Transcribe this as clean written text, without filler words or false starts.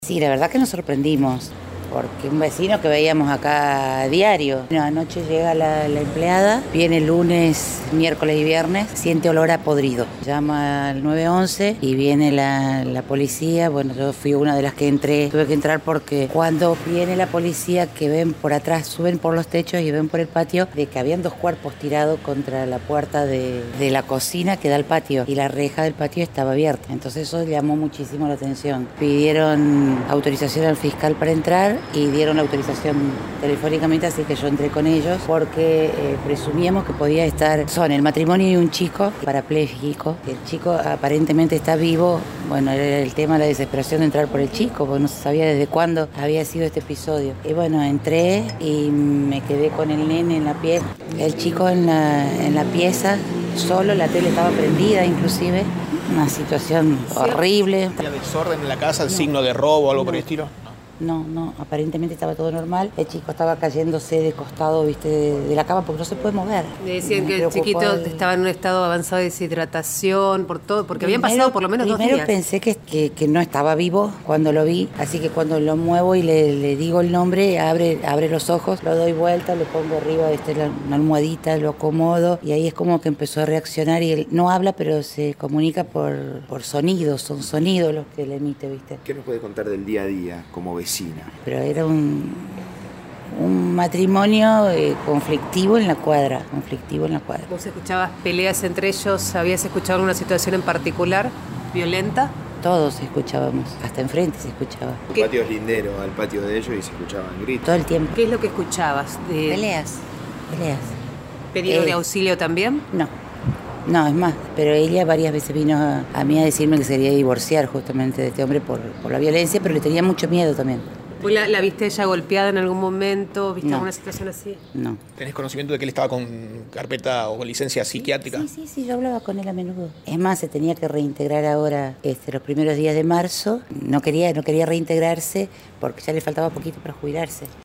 Sí, la verdad que nos sorprendimos, porque un vecino que veíamos acá a diario. Anoche llega la empleada, viene lunes, miércoles y viernes, siente olor a podrido. Llama al 911 y viene la policía. Bueno, yo fui una de las que entré, tuve que entrar porque cuando viene la policía que ven por atrás, suben por los techos y ven por el patio de que habían dos cuerpos tirados contra la puerta de la cocina que da al patio y la reja del patio estaba abierta. Entonces eso llamó muchísimo la atención. Pidieron autorización al fiscal para entrar y dieron la autorización telefónicamente, así que yo entré con ellos porque presumíamos que podía estar, son el matrimonio y un chico parapléjico. El chico aparentemente está vivo. Bueno, era el tema, la desesperación de entrar por el chico, porque no se sabía desde cuándo había sido este episodio. Y bueno, entré y me quedé con el nene en la pieza, el chico en la pieza, solo, la tele estaba prendida inclusive. Una situación horrible. ¿Había desorden en la casa, el signo de robo o algo por el estilo? No, aparentemente estaba todo normal. El chico estaba cayéndose de costado, viste, de la cama porque no se puede mover. Le decían que el chiquito estaba en un estado avanzado de deshidratación, por todo, porque habían pasado por lo menos 2 días. Primero pensé que no estaba vivo cuando lo vi, así que cuando lo muevo y le digo el nombre, abre los ojos, lo doy vuelta, lo pongo arriba, una almohadita, lo acomodo, y ahí es como que empezó a reaccionar y él no habla, pero se comunica por sonidos, son sonidos los que le emite, viste. ¿Qué nos puede contar del día a día como vecina? Pero era un matrimonio conflictivo en la cuadra. ¿Vos escuchabas peleas entre ellos? ¿Habías escuchado alguna situación en particular violenta? Todos escuchábamos, hasta enfrente se escuchaba. El patio es lindero al patio de ellos y se escuchaban gritos. Todo el tiempo. ¿Qué es lo que escuchabas? Peleas. ¿Pedido de auxilio también? No, es más, pero ella varias veces vino a mí a decirme que se quería divorciar justamente de este hombre por la violencia, pero le tenía mucho miedo también. ¿Vos la viste ella golpeada en algún momento? ¿Viste alguna situación así? No. ¿Tenés conocimiento de que él estaba con carpeta o con licencia psiquiátrica? Sí, yo hablaba con él a menudo. Es más, se tenía que reintegrar ahora los primeros días de marzo. No quería reintegrarse porque ya le faltaba poquito para jubilarse.